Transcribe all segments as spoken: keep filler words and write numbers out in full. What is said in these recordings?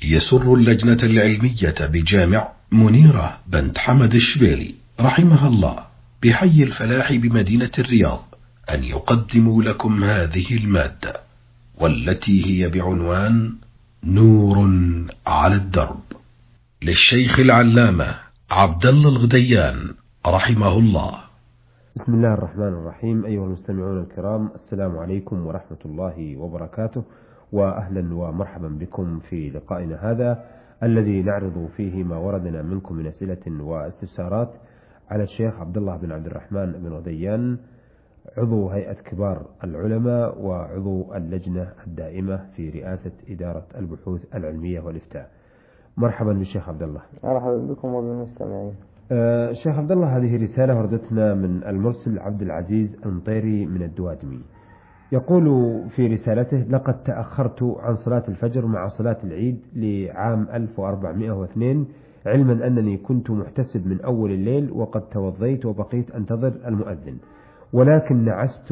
يسر اللجنة العلمية بجامع منيرة بنت حمد الشبيلي رحمها الله بحي الفلاح بمدينة الرياض أن يقدموا لكم هذه المادة، والتي هي بعنوان نور على الدرب، للشيخ العلامة عبد الله الغديان رحمه الله. بسم الله الرحمن الرحيم. أيها المستمعون الكرام، السلام عليكم ورحمة الله وبركاته، وأهلا ومرحبا بكم في لقائنا هذا الذي نعرض فيه ما وردنا منكم من أسئلة واستفسارات على الشيخ عبد الله بن عبد الرحمن بن غديان، عضو هيئة كبار العلماء وعضو اللجنة الدائمة في رئاسة إدارة البحوث العلمية والإفتاء. مرحبا بالشيخ عبد الله. مرحبا بكم وبالمستمعين. أه شيخ عبد الله، هذه رسالة وردتنا من المرسل عبد العزيز المطيري من الدوادمي، يقول في رسالته: لقد تأخرت عن صلاة الفجر مع صلاة العيد لعام ألف وأربعمائة واثنين، علما أنني كنت محتسب من أول الليل وقد توضيت وبقيت أنتظر المؤذن، ولكن نعست،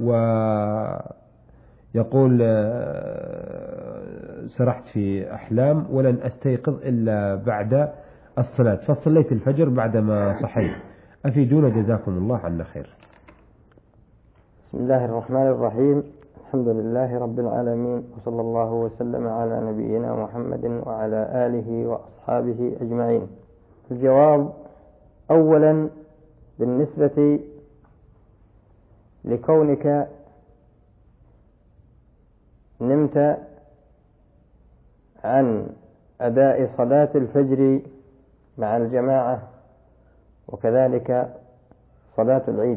ويقول سرحت في أحلام ولن أستيقظ إلا بعد الصلاة، فصليت الفجر بعدما صحيت، أفيدونا جزاكم الله عنا خير. بسم الله الرحمن الرحيم، الحمد لله رب العالمين، وصلى الله وسلم على نبينا محمد وعلى آله وأصحابه أجمعين. الجواب: أولا، بالنسبة لكونك نمت عن أداء صلاة الفجر مع الجماعة وكذلك صلاة العيد،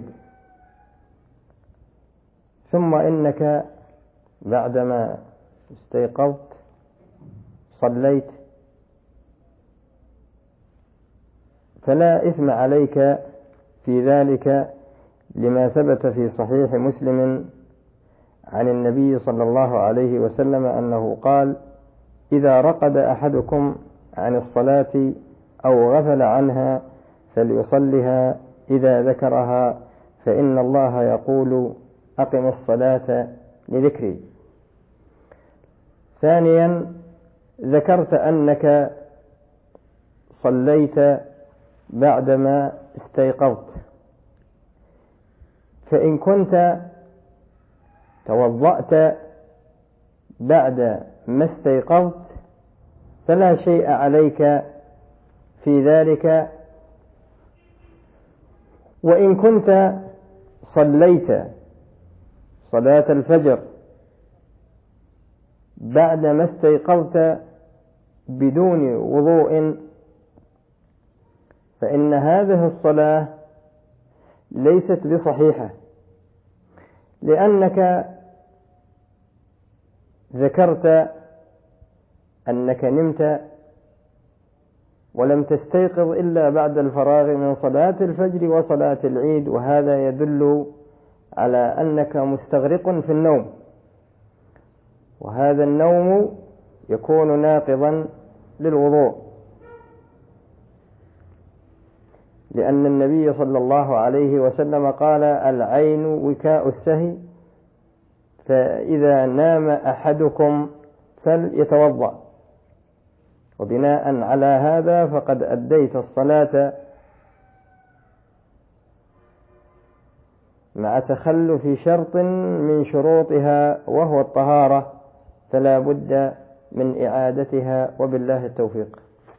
ثم إنك بعدما استيقظت صليت، فلا إثم عليك في ذلك، لما ثبت في صحيح مسلم عن النبي صلى الله عليه وسلم أنه قال: إذا رقد أحدكم عن الصلاة أو غفل عنها فليصلها إذا ذكرها، فإن الله يقول: أقم الصلاة لذكري. ثانيا، ذكرت أنك صليت بعدما استيقظت، فإن كنت توضأت بعد ما استيقظت فلا شيء عليك في ذلك، وإن كنت صليت صلاة الفجر بعدما استيقظت بدون وضوء فإن هذه الصلاة ليست بصحيحة، لأنك ذكرت أنك نمت ولم تستيقظ إلا بعد الفراغ من صلاة الفجر وصلاة العيد، وهذا يدل على أنك مستغرق في النوم، وهذا النوم يكون ناقضا للوضوء، لأن النبي صلى الله عليه وسلم قال: العين وكاء السهي، فإذا نام أحدكم فليتوضأ. وبناء على هذا فقد أديت الصلاة مع تخلف شرط من شروطها وهو الطهارة، فلا بد من إعادتها، وبالله التوفيق.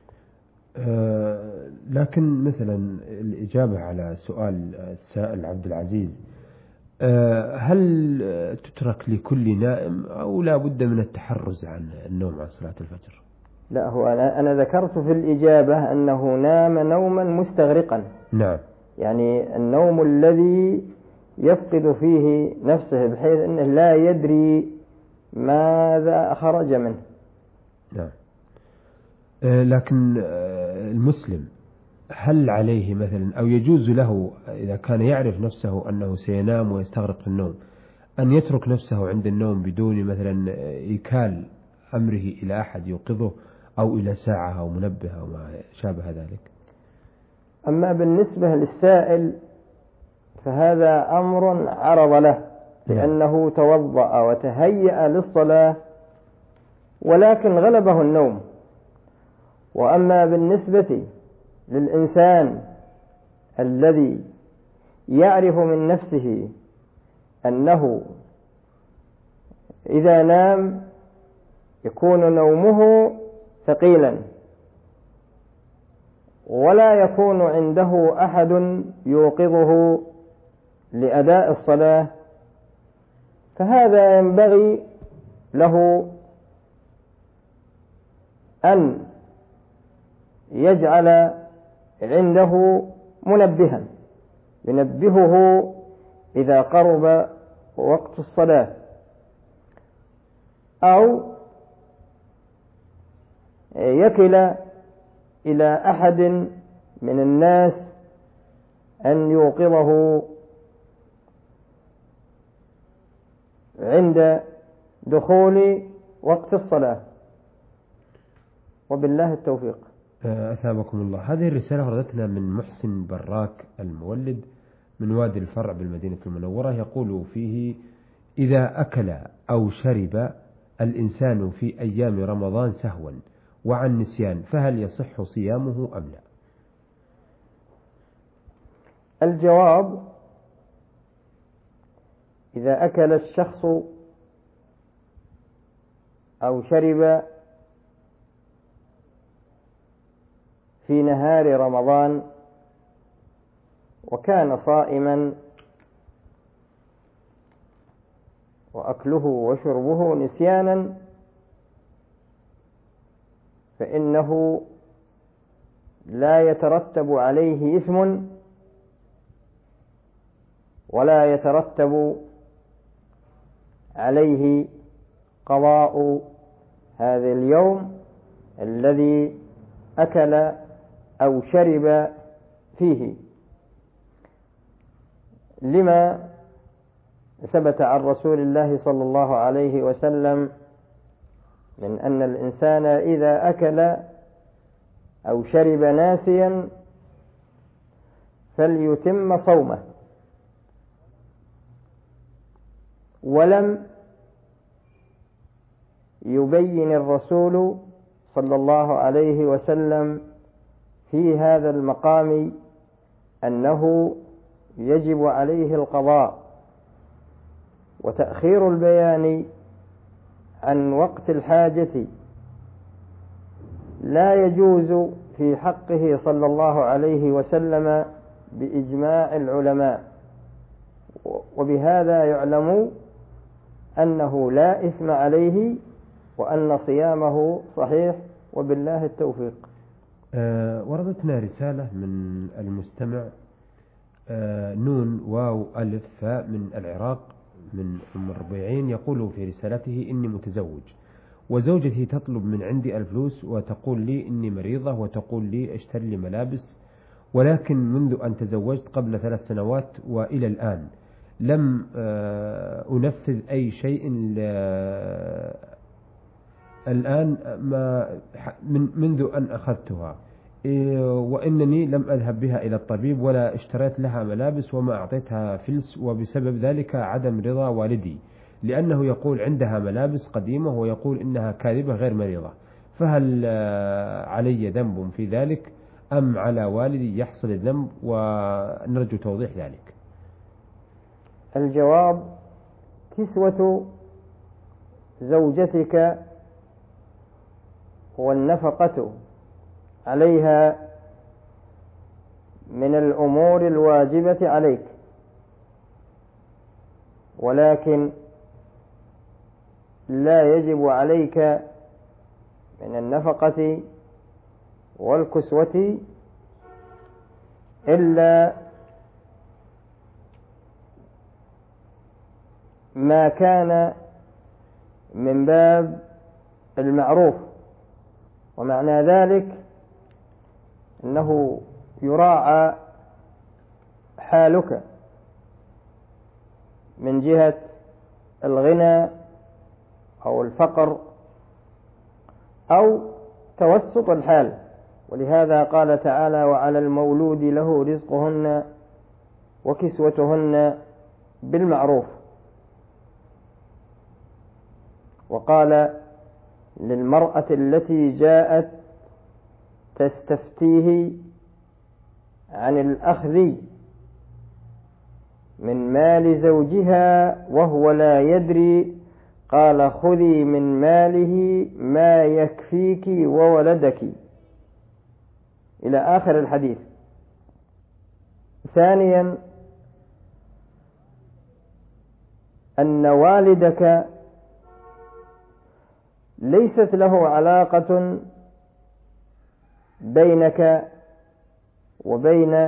أه لكن مثلا الإجابة على سؤال السائل عبد العزيز، أه هل تترك لكل نائم أو لا بد من التحرز عن النوم عن صلاة الفجر؟ لا، هو أنا, أنا ذكرت في الإجابة أنه نام نوما مستغرقا. نعم، يعني النوم الذي يفقد فيه نفسه بحيث أنه لا يدري ماذا خرج منه. نعم. أه لكن أه المسلم هل عليه مثلا أو يجوز له إذا كان يعرف نفسه أنه سينام ويستغرق في النوم أن يترك نفسه عند النوم بدون مثلا إيكال أمره إلى أحد يوقظه أو إلى ساعة أو منبه أو ما شابه ذلك؟ أما بالنسبة للسائل فهذا أمر عرض له، لأنه توضأ وتهيأ للصلاة ولكن غلبه النوم، وأما بالنسبة للإنسان الذي يعرف من نفسه أنه إذا نام يكون نومه ثقيلا ولا يكون عنده أحد يوقظه لأداء الصلاة، فهذا ينبغي له أن يجعل عنده منبها ينبهه إذا قرب وقت الصلاة، أو يكل إلى أحد من الناس أن يوقظه عند دخول وقت الصلاة، وبالله التوفيق. أثابكم الله. هذه الرسالة وردتنا من محسن براك المولد من وادي الفرع بالمدينة المنورة، يقول فيه: إذا أكل أو شرب الإنسان في أيام رمضان سهوا وعن نسيان فهل يصح صيامه أم لا؟ الجواب: إذا أكل الشخص أو شرب في نهار رمضان وكان صائما وأكله وشربه نسيانا فإنه لا يترتب عليه إثم ولا يترتب عليه قضاء هذا اليوم الذي أكل أو شرب فيه، لما ثبت عن رسول الله صلى الله عليه وسلم من أن الإنسان إذا أكل أو شرب ناسيا فليتم صومه. ولم يبين الرسول صلى الله عليه وسلم في هذا المقام أنه يجب عليه القضاء، وتأخير البيان عن وقت الحاجة لا يجوز في حقه صلى الله عليه وسلم بإجماع العلماء، وبهذا يعلم أنه لا إثم عليه وأن صيامه صحيح، وبالله التوفيق. أه وردتنا رسالة من المستمع أه نون واو ألف فاء من العراق من أم الربيعين، يقول في رسالته: إني متزوج وزوجتي تطلب من عندي الفلوس وتقول لي إني مريضة وتقول لي اشتري لي ملابس، ولكن منذ أن تزوجت قبل ثلاث سنوات وإلى الآن لم أنفذ أي شيء الآن ما من منذ أن أخذتها، وإنني لم أذهب بها إلى الطبيب ولا اشتريت لها ملابس وما أعطيتها فلس، وبسبب ذلك عدم رضا والدي لأنه يقول عندها ملابس قديمة ويقول إنها كاذبة غير مريضة، فهل علي ذنب في ذلك أم على والدي يحصل الذنب؟ ونرجو توضيح ذلك. الجواب: كسوة زوجتك والنفقة عليها من الأمور الواجبة عليك، ولكن لا يجب عليك من النفقة والكسوة إلا ما كان من باب المعروف، ومعنى ذلك أنه يراعى حالك من جهة الغنى أو الفقر أو توسط الحال، ولهذا قال تعالى: وعلى المولود له رزقهن وكسوتهن بالمعروف. وقال للمرأة التي جاءت تستفتيه عن الأخذ من مال زوجها وهو لا يدري، قال خذي من ماله ما يكفيك وولدك، إلى آخر الحديث. ثانيا أن والدك ليست له علاقة بينك وبين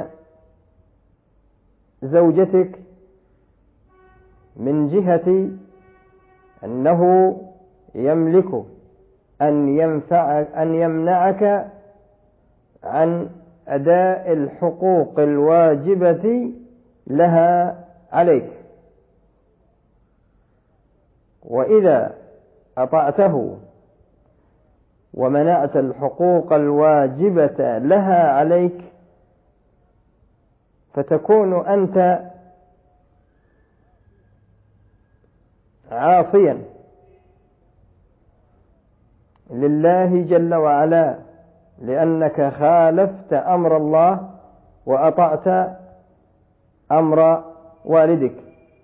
زوجتك من جهة أنه يملك أن ينفع أن يمنعك عن أداء الحقوق الواجبة لها عليك، وإذا أطعته ومنعت الحقوق الواجبة لها عليك فتكون أنت عاصيا لله جل وعلا، لأنك خالفت أمر الله وأطعت أمر والدك.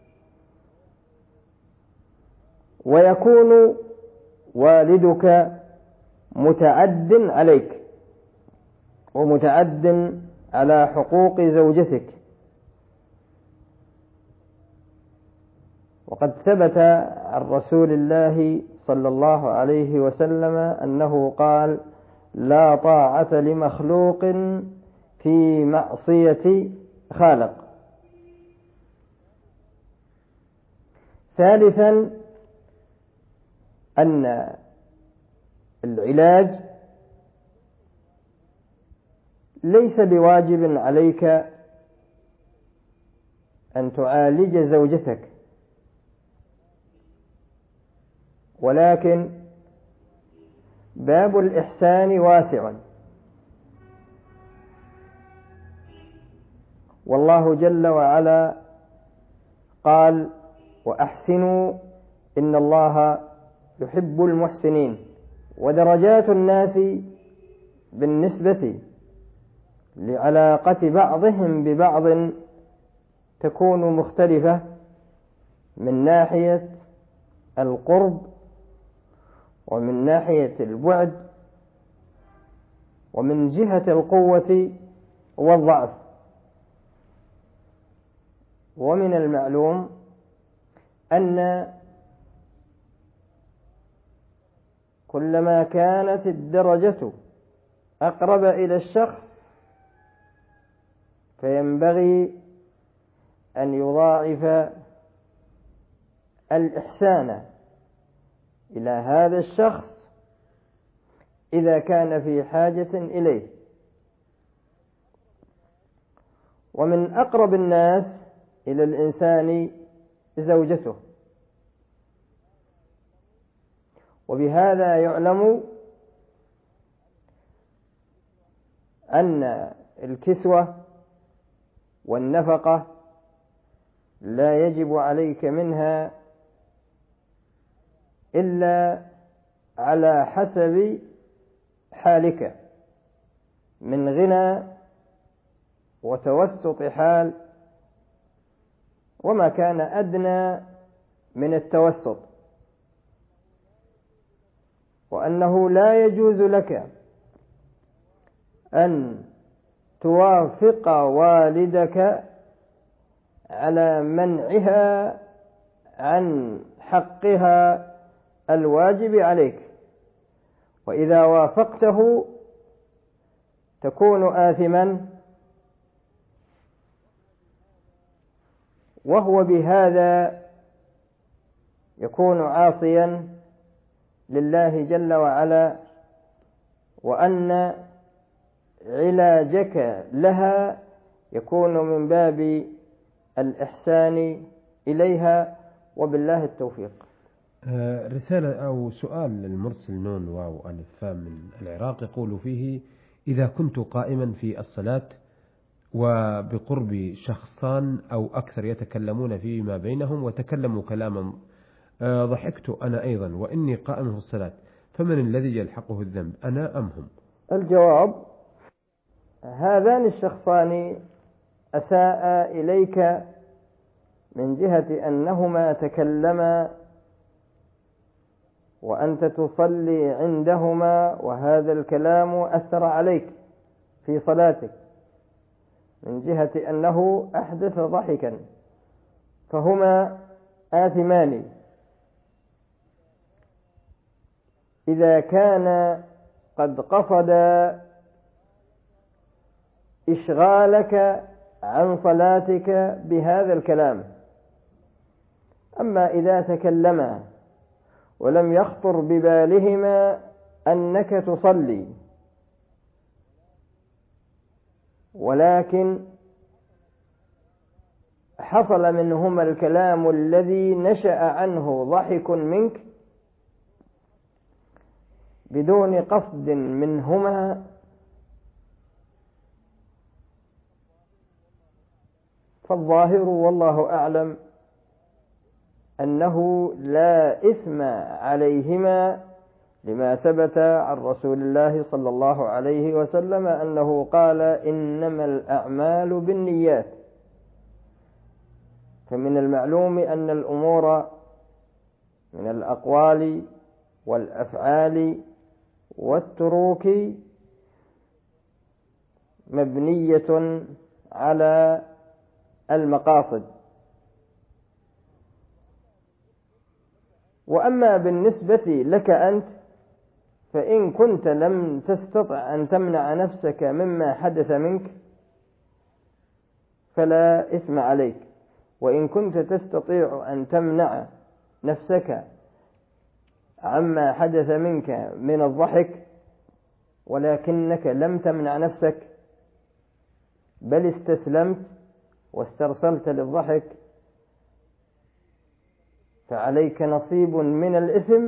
ويكون والدك متعد عليك ومتعد على حقوق زوجتك. وقد ثبت عن رسول الله صلى الله عليه وسلم أنه قال: لا طاعة لمخلوق في معصية خالق. ثالثا أن العلاج ليس بواجب عليك أن تعالج زوجتك، ولكن باب الإحسان واسع، والله جل وعلا قال: وأحسنوا إن الله يحب المحسنين. ودرجات الناس بالنسبة لعلاقة بعضهم ببعض تكون مختلفة من ناحية القرب ومن ناحية البعد ومن جهة القوة والضعف. ومن المعلوم أن كلما كانت الدرجة أقرب إلى الشخص فينبغي أن يضاعف الإحسان إلى هذا الشخص إذا كان في حاجة إليه. ومن أقرب الناس إلى الإنسان زوجته، وبهذا يعلم أن الكسوة والنفقة لا يجب عليك منها إلا على حسب حالك من غنى وتوسط حال، وما كان أدنى من التوسط، وأنه لا يجوز لك أن توافق والدك على منعها عن حقها الواجب عليك، وإذا وافقته تكون آثما، وهو بهذا يكون عاصيا لله جل وعلا، وأن علاجك لها يكون من باب الإحسان إليها، وبالله التوفيق. رسالة أو سؤال للمرسل نون واو ألف فام من العراق، يقول فيه: إذا كنت قائما في الصلاة وبقرب شخصان أو أكثر يتكلمون فيما بينهم وتكلموا كلاما ضحكت أنا أيضا وإني قائم في الصلاة، فمن الذي يلحقه الذنب، أنا أم هم؟ الجواب: هذان الشخصان أساء إليك من جهة أنهما تكلما وأنت تصلي عندهما، وهذا الكلام أثر عليك في صلاتك من جهة أنه أحدث ضحكا، فهما آثمان. إذا كان قد قصد إشغالك عن صلاتك بهذا الكلام. أما إذا تكلما ولم يخطر ببالهما أنك تصلي، ولكن حصل منهما الكلام الذي نشأ عنه ضحك منك بدون قصد منهما، فالظاهر والله أعلم أنه لا إثم عليهما، لما ثبت عن رسول الله صلى الله عليه وسلم أنه قال: إنما الأعمال بالنيات. فمن المعلوم أن الأمور من الأقوال والأفعال والتروك مبنية على المقاصد. وأما بالنسبة لك أنت، فإن كنت لم تستطع أن تمنع نفسك مما حدث منك فلا إثم عليك، وإن كنت تستطيع أن تمنع نفسك عما حدث منك من الضحك ولكنك لم تمنع نفسك بل استسلمت واسترسلت للضحك، فعليك نصيب من الإثم،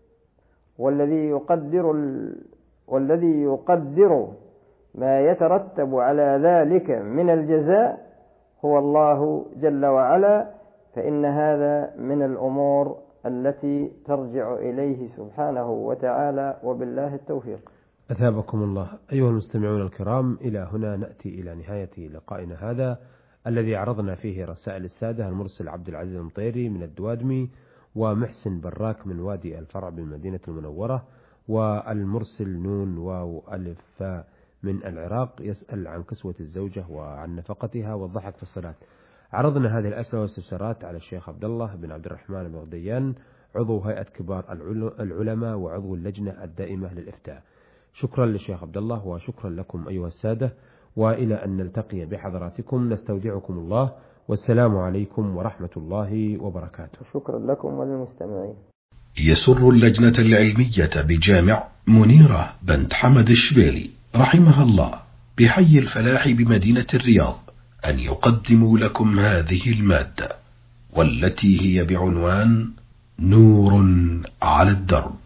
والذي يقدر ال... والذي يقدر ما يترتب على ذلك من الجزاء هو الله جل وعلا، فإن هذا من الأمور التي ترجع إليه سبحانه وتعالى، وبالله التوفيق. أثابكم الله. أيها المستمعون الكرام، إلى هنا نأتي إلى نهاية لقائنا هذا الذي عرضنا فيه رسائل السادة المرسل عبد العزيز المطيري من الدوادمي، ومحسن براك من وادي الفرع بالمدينة المنورة، والمرسل نون واو ألف فاء من العراق يسأل عن كسوة الزوجة وعن نفقتها والضحك في الصلاة. عرضنا هذه الأسئلة والاستفسارات على الشيخ عبد الله بن عبد الرحمن بن غديان، عضو هيئة كبار العلماء وعضو اللجنة الدائمة للإفتاء. شكرا للشيخ عبد الله وشكرا لكم أيها السادة، وإلى أن نلتقي بحضراتكم نستودعكم الله، والسلام عليكم ورحمة الله وبركاته. شكرا لكم وللمستمعين. يسر اللجنة العلمية بجامع منيرة بنت حمد الشبيلي رحمها الله بحي الفلاح بمدينة الرياض أن يقدموا لكم هذه المادة، والتي هي بعنوان نور على الدرب،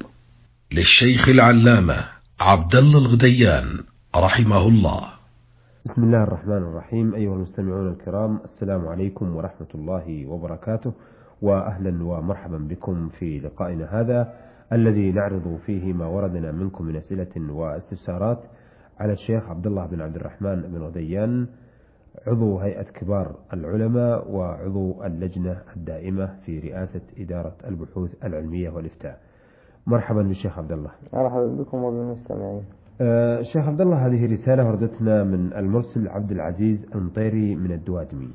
للشيخ العلامة عبد الله الغديان رحمه الله. بسم الله الرحمن الرحيم. أيها المستمعون الكرام، السلام عليكم ورحمة الله وبركاته، وأهلا ومرحبا بكم في لقائنا هذا الذي نعرض فيه ما وردنا منكم من أسئلة واستفسارات على الشيخ عبد الله بن عبد الرحمن بن غديان، عضو هيئة كبار العلماء وعضو اللجنة الدائمة في رئاسة إدارة البحوث العلمية والإفتاء. مرحبا بالشيخ عبد الله. مرحبا بكم وبالمستمعين. أه شيخ عبد الله، هذه رسالة وردتنا من المرسل عبد العزيز المطيري من الدوادمي،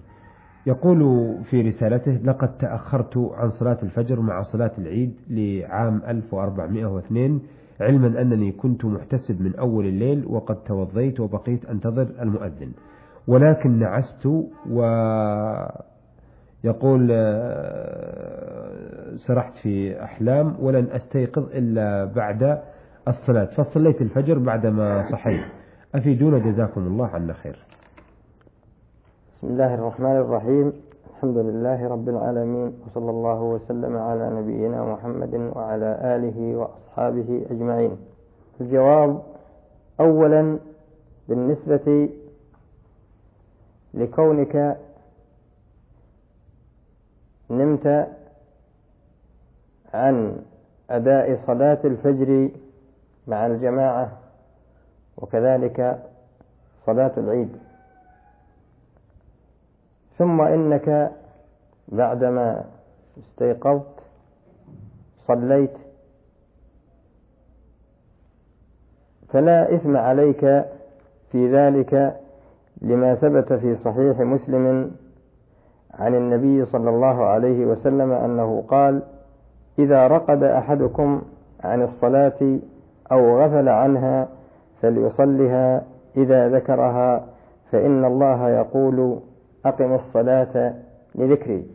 يقول في رسالته: لقد تأخرت عن صلاة الفجر مع صلاة العيد لعام ألف وأربعمائة واثنين، علما أنني كنت محتسب من أول الليل وقد توضيت وبقيت أنتظر المؤذن، ولكن نعست، ويقول سرحت في أحلام ولن أستيقظ إلا بعد الصلاة، فصليت الفجر بعدما صحيت، أفيدونا جزاكم الله عنا خير. بسم الله الرحمن الرحيم، الحمد لله رب العالمين، وصلى الله وسلم على نبينا محمد وعلى آله وأصحابه أجمعين. الجواب: أولا، بالنسبة لكونك نمت عن أداء صلاة الفجر مع الجماعة، وكذلك صلاة العيد، ثم إنك بعدما استيقظت صليت، فلا إثم عليك في ذلك، لما ثبت في صحيح مسلم عن النبي صلى الله عليه وسلم أنه قال: إذا رقد أحدكم عن الصلاة أو غفل عنها فليصلها إذا ذكرها، فإن الله يقول: أقم الصلاة لذكري.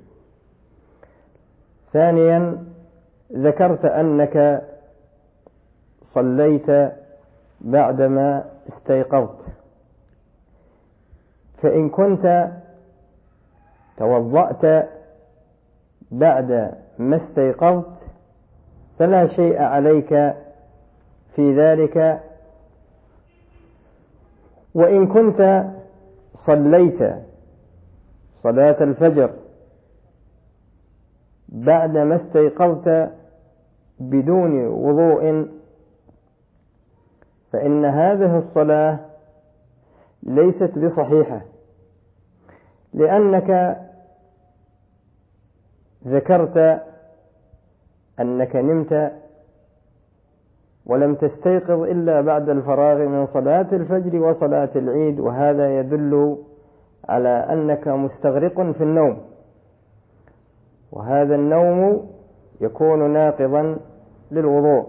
ثانيا، ذكرت أنك صليت بعدما استيقظت، فإن كنت توضأت بعد ما استيقظت فلا شيء عليك في ذلك، وإن كنت صليت صلاة الفجر بعد ما استيقظت بدون وضوء فإن هذه الصلاة ليست بصحيحة، لأنك ذكرت أنك نمت ولم تستيقظ إلا بعد الفراغ من صلاة الفجر وصلاة العيد، وهذا يدل على أنك مستغرق في النوم، وهذا النوم يكون ناقضا للوضوء،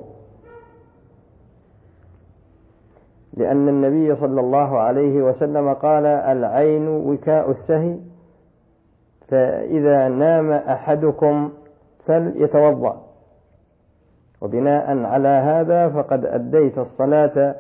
لأن النبي صلى الله عليه وسلم قال: العين وكاء السهي، فإذا نام أحدكم فليتوضأ. وبناء على هذا فقد أديت الصلاة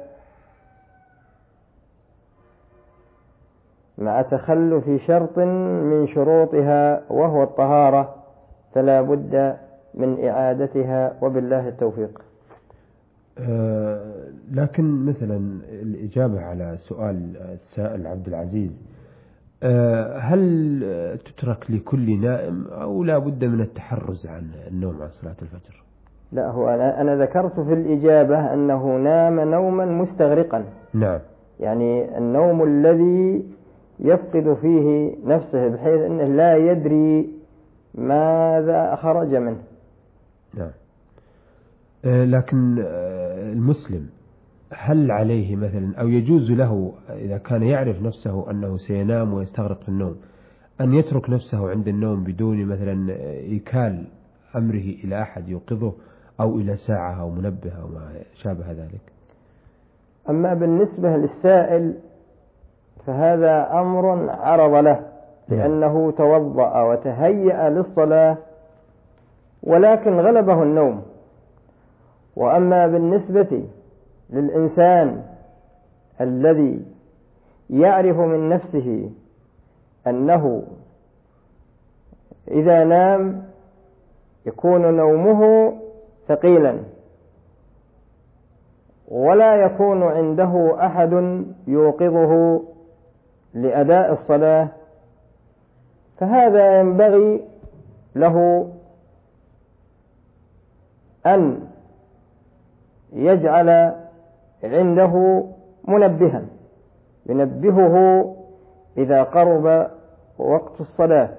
مع تخلف شرط من شروطها وهو الطهارة، فلا بد من إعادتها، وبالله التوفيق. أه لكن مثلا الإجابة على سؤال السائل عبد العزيز، أه هل تترك لكل نائم أو لا بد من التحرز عن النوم عن صلاة الفجر؟ لا، هو أنا, أنا ذكرت في الإجابة أنه نام نوما مستغرقا. نعم، يعني النوم الذي يفقد فيه نفسه بحيث أنه لا يدري ماذا خرج منه. نعم. أه لكن أه المسلم هل عليه مثلا أو يجوز له إذا كان يعرف نفسه أنه سينام ويستغرق في النوم أن يترك نفسه عند النوم بدون مثلا إيكال أمره إلى أحد يوقظه أو إلى ساعة أو منبه أو ما شابه ذلك؟ أما بالنسبة للسائل فهذا أمر عرض له، لأنه توضأ وتهيأ للصلاة ولكن غلبه النوم. وأما بالنسبة للإنسان الذي يعرف من نفسه أنه إذا نام يكون نومه ثقيلا ولا يكون عنده أحد يوقظه لأداء الصلاة، فهذا ينبغي له أن يجعل عنده منبها ينبهه إذا قرب وقت الصلاة،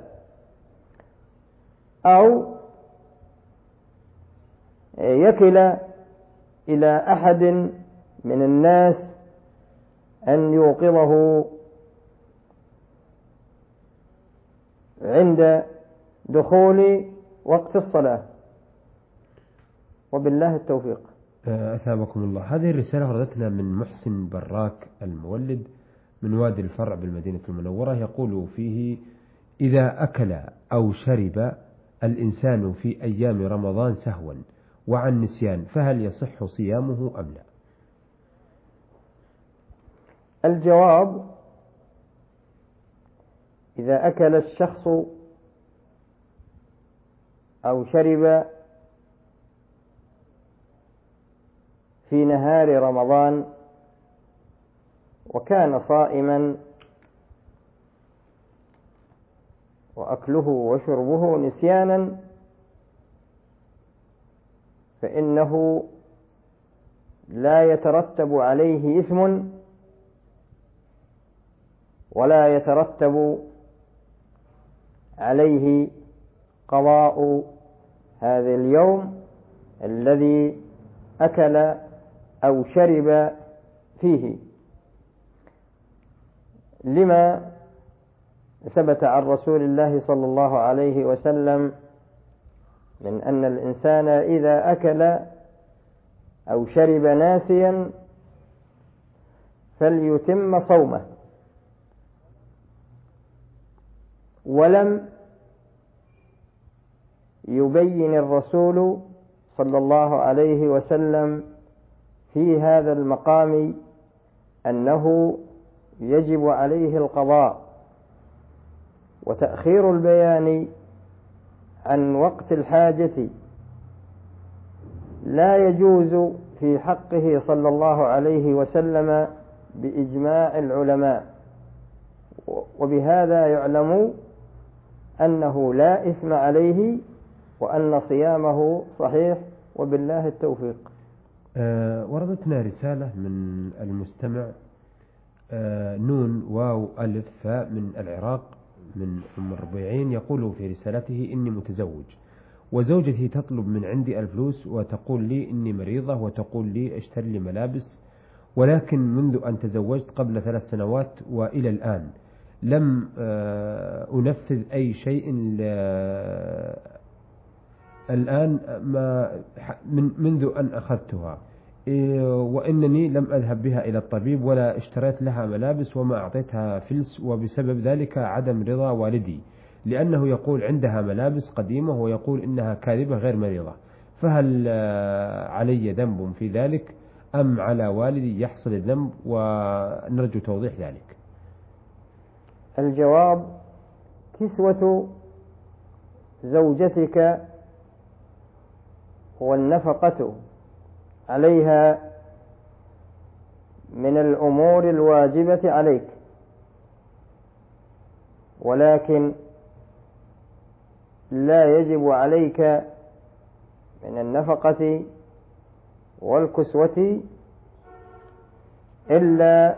أو يكل إلى أحد من الناس أن يوقظه عند دخول وقت الصلاة، وبالله التوفيق. أثابكم الله. هذه الرسالة وردتنا من محسن براك المولد من وادي الفرع بالمدينة المنورة، يقول فيه: إذا أكل أو شرب الإنسان في أيام رمضان سهوا وعن نسيان فهل يصح صيامه أم لا؟ الجواب: إذا أكل الشخص أو شرب في نهار رمضان وكان صائما وأكله وشربه نسيانا فإنه لا يترتب عليه إثم ولا يترتب عليه قضاء هذا اليوم الذي أكل أو شرب فيه، لما ثبت عن رسول الله صلى الله عليه وسلم من أن الإنسان إذا أكل أو شرب ناسيا فليتم صومه. ولم يبين الرسول صلى الله عليه وسلم في هذا المقام أنه يجب عليه القضاء، وتأخير البيان عن وقت الحاجة لا يجوز في حقه صلى الله عليه وسلم بإجماع العلماء، وبهذا يعلم أنه لا إثم عليه وأن صيامه صحيح، وبالله التوفيق. أه وردتنا رسالة من المستمع أه نون واو ألف فاء من العراق من أم الربيعين، يقول في رسالته: إني متزوج وزوجتي تطلب من عندي الفلوس وتقول لي إني مريضة وتقول لي اشتري لي ملابس، ولكن منذ أن تزوجت قبل ثلاث سنوات وإلى الآن لم أنفذ أي شيء الآن ما من منذ أن أخذتها، وإنني لم أذهب بها إلى الطبيب ولا اشتريت لها ملابس وما أعطيتها فلس، وبسبب ذلك عدم رضا والدي، لأنه يقول عندها ملابس قديمة ويقول إنها كاذبة غير مريضة، فهل علي ذنب في ذلك أم على والدي يحصل الذنب؟ ونرجو توضيح ذلك. الجواب: كسوة زوجتك والنفقة عليها من الأمور الواجبة عليك، ولكن لا يجب عليك من النفقة والكسوة إلا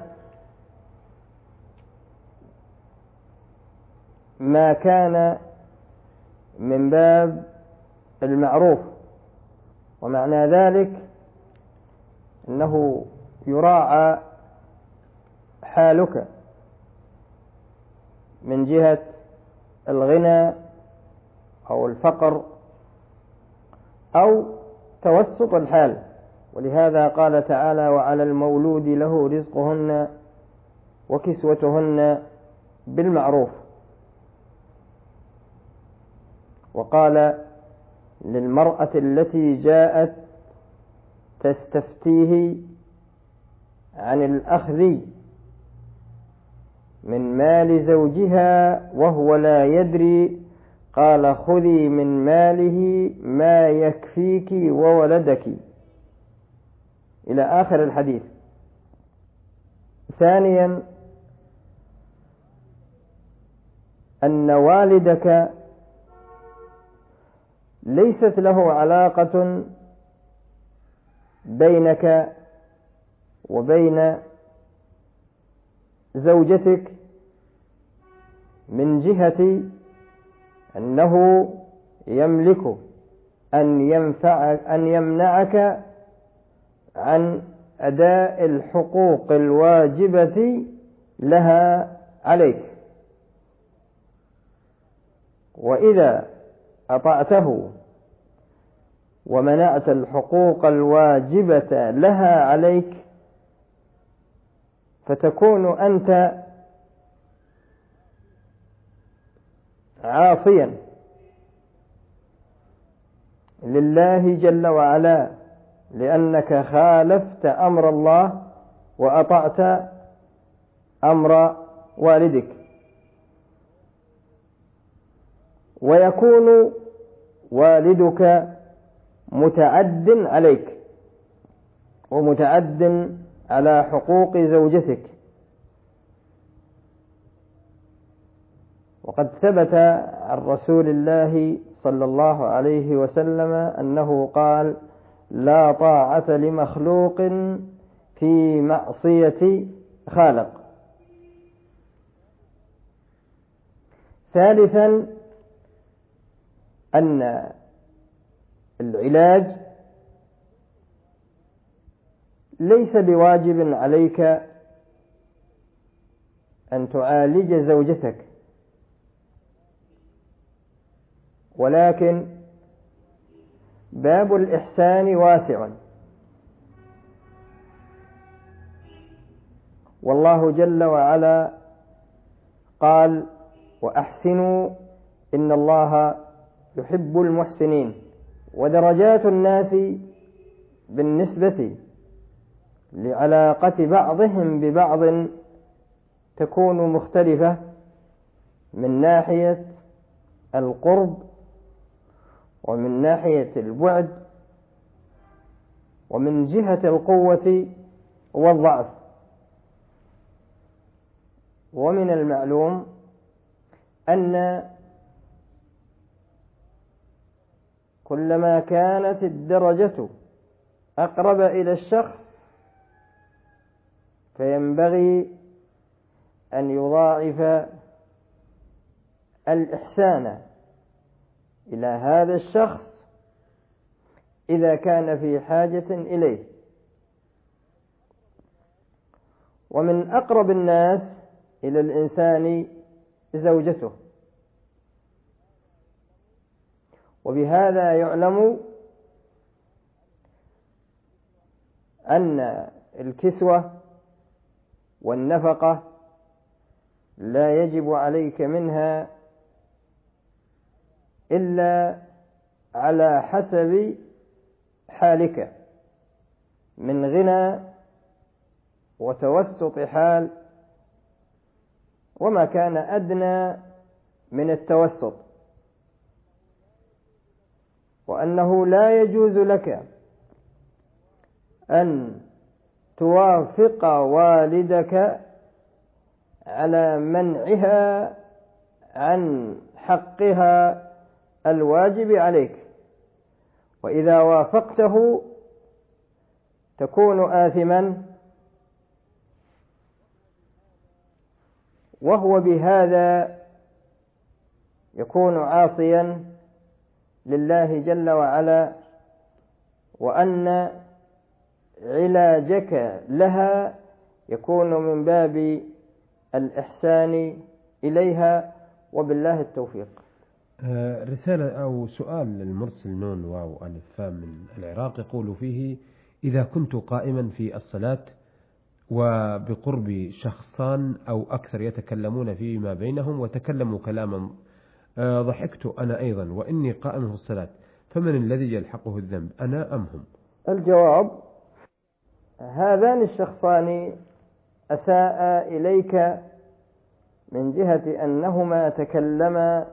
ما كان من باب المعروف، ومعنى ذلك أنه يراعى حالك من جهة الغنى أو الفقر أو توسط الحال، ولهذا قال تعالى: وعلى المولود له رزقهن وكسوتهن بالمعروف. وقال للمرأة التي جاءت تستفتيه عن الأخذ من مال زوجها وهو لا يدري، قال: خذي من ماله ما يكفيك وولدك، إلى آخر الحديث. ثانيا، أن والدك ليست له علاقة بينك وبين زوجتك من جهة أنه يملك أن ينفع أن يمنعك عن أداء الحقوق الواجبة لها عليك، وإذا أطعته ومنعت الحقوق الواجبة لها عليك فتكون أنت عاصيا لله جل وعلا، لأنك خالفت أمر الله وأطعت أمر والدك، ويكون والدك متعد عليك ومتعد على حقوق زوجتك. وقد ثبت عن رسول الله صلى الله عليه وسلم أنه قال: لا طاعة لمخلوق في معصية خالق. ثالثا أن العلاج ليس بواجب عليك أن تعالج زوجتك، ولكن باب الإحسان واسع، والله جل وعلا قال: وأحسنوا إن الله يحب المحسنين. ودرجات الناس بالنسبة لعلاقة بعضهم ببعض تكون مختلفة من ناحية القرب ومن ناحية البعد ومن جهة القوة والضعف. ومن المعلوم أن كلما كانت الدرجة أقرب إلى الشخص فينبغي أن يضاعف الإحسان إلى هذا الشخص إذا كان في حاجة إليه. ومن أقرب الناس إلى الإنسان زوجته، وبهذا يعلم أن الكسوة والنفقة لا يجب عليك منها إلا على حسب حالك من غنى وتوسط حال، وما كان أدنى من التوسط، وأنه لا يجوز لك أن توافق والدك على منعها عن حقها الواجب عليك، وإذا وافقته تكون آثما، وهو بهذا يكون عاصيا لله جل وعلا، وأن علاجك لها يكون من باب الإحسان إليها، وبالله التوفيق. رسالة أو سؤال للمرسل نون واو ألف فام من العراق، يقول فيه: إذا كنت قائما في الصلاة وبقرب شخصان أو أكثر يتكلمون فيما بينهم وتكلموا كلاما ضحكت أنا أيضا وإني قائم في الصلاة، فمن الذي يلحقه الذنب، أنا أم هم؟ الجواب: هذان الشخصان أساء إليك من جهة أنهما تكلما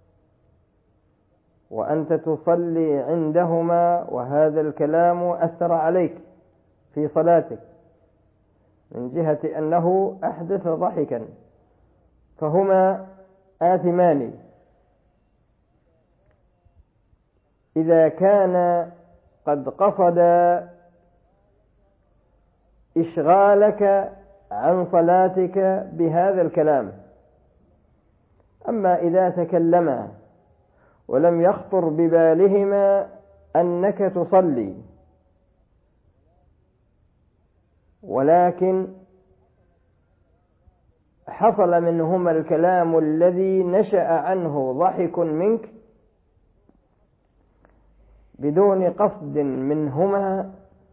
وأنت تصلي عندهما، وهذا الكلام أثر عليك في صلاتك من جهة أنه أحدث ضحكا، فهما آثمان. إذا كان قد قصد إشغالك عن صلاتك بهذا الكلام، أما إذا تكلما ولم يخطر ببالهما أنك تصلي، ولكن حصل منهما الكلام الذي نشأ عنه ضحك منك بدون قصد منهما،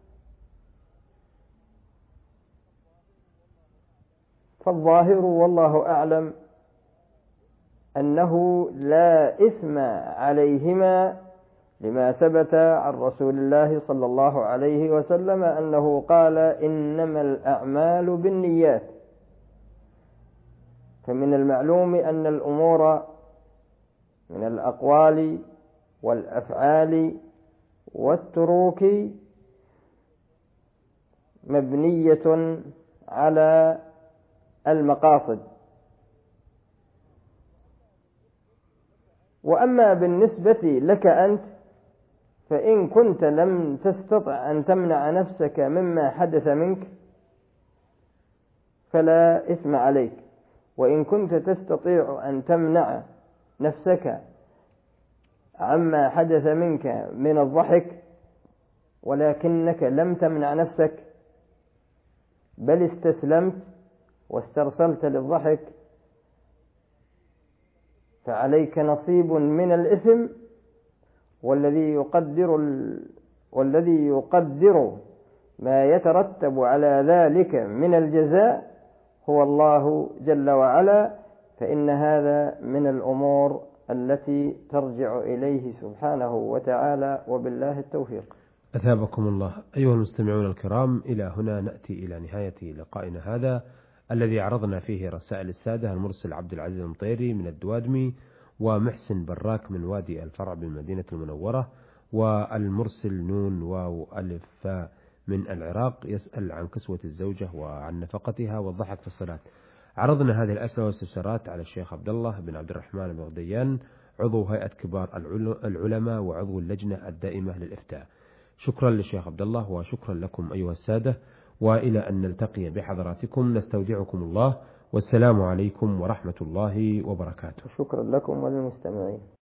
فالظاهر والله أعلم أنه لا إثم عليهما، لما ثبت عن رسول الله صلى الله عليه وسلم أنه قال: إنما الأعمال بالنيات. فمن المعلوم أن الأمور من الأقوال والأفعال والتروك مبنية على المقاصد. وأما بالنسبة لك أنت، فإن كنت لم تستطع أن تمنع نفسك مما حدث منك فلا إثم عليك، وإن كنت تستطيع أن تمنع نفسك عما حدث منك من الضحك ولكنك لم تمنع نفسك بل استسلمت واسترسلت للضحك، فعليك نصيب من الإثم، والذي يقدر ال... والذي يقدر ما يترتب على ذلك من الجزاء هو الله جل وعلا، فإن هذا من الأمور التي ترجع إليه سبحانه وتعالى، وبالله التوفيق. أثابكم الله. أيها المستمعون الكرام، إلى هنا نأتي إلى نهاية لقائنا هذا الذي عرضنا فيه رسائل السادة المرسل عبد العزيز المطيري من الدوادمي، ومحسن براك من وادي الفرع بالمدينة المنورة، والمرسل نون واو ألف فاء من العراق يسأل عن كسوة الزوجة وعن نفقتها والضحك في الصلاة. عرضنا هذه الأسئلة والاستفسارات على الشيخ عبد الله بن عبد الرحمن البغديان، عضو هيئة كبار العلماء وعضو اللجنة الدائمة للإفتاء. شكرا للشيخ عبد الله وشكرا لكم أيها السادة، وإلى أن نلتقي بحضراتكم نستودعكم الله، والسلام عليكم ورحمة الله وبركاته. شكرا لكم وللمستمعين.